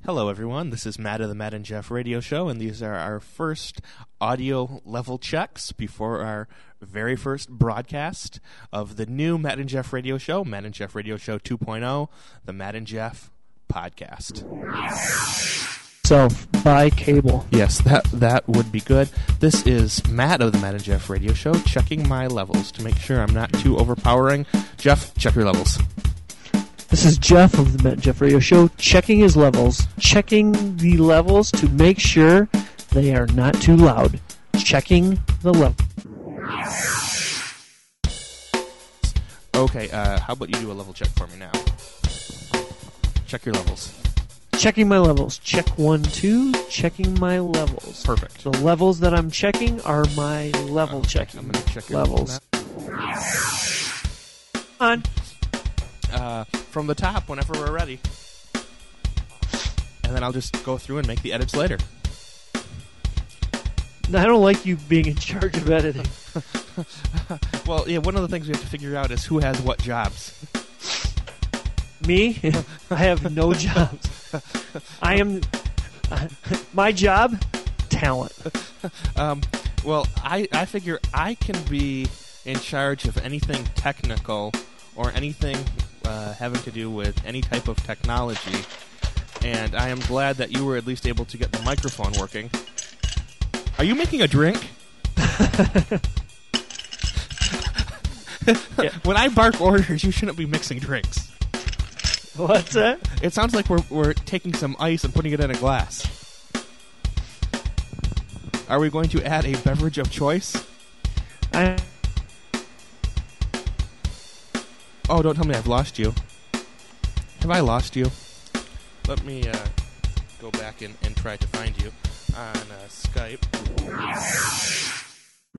Hello, everyone. This is Matt of the Matt and Jeff Radio Show, and these are our first audio level checks before our very first broadcast of the new Matt and Jeff Radio Show, Matt and Jeff Radio Show 2.0, the Matt and Jeff podcast. So, by cable. Yes, that would be good. This is Matt of the Matt and Jeff Radio Show, checking my levels to make sure I'm not too overpowering. Jeff, check your levels. This is Jeff of the Matt and Jeff Radio Show, checking his levels. Checking the levels to make sure they are not too loud. Checking the level. Okay, how about you do a level check for me now? Check your levels. Checking my levels. Check 1, 2. Checking my levels. Perfect. The levels that I'm checking are my level checking I'm going to check your levels. On. From the top whenever we're ready. And then I'll just go through and make the edits later. I don't like you being in charge of editing. Well, yeah, one of the things we have to figure out is who has what jobs. Me? I have no jobs. I am... my job? Talent. Well, I figure I can be in charge of anything technical or anything having to do with any type of technology, and I am glad that you were at least able to get the microphone working. Are you making a drink? Yeah. When I bark orders, you shouldn't be mixing drinks. What's that? It sounds like we're taking some ice and putting it in a glass. Are we going to add a beverage of choice? Oh, don't tell me I've lost you. Have I lost you? Let me go back and try to find you on Skype.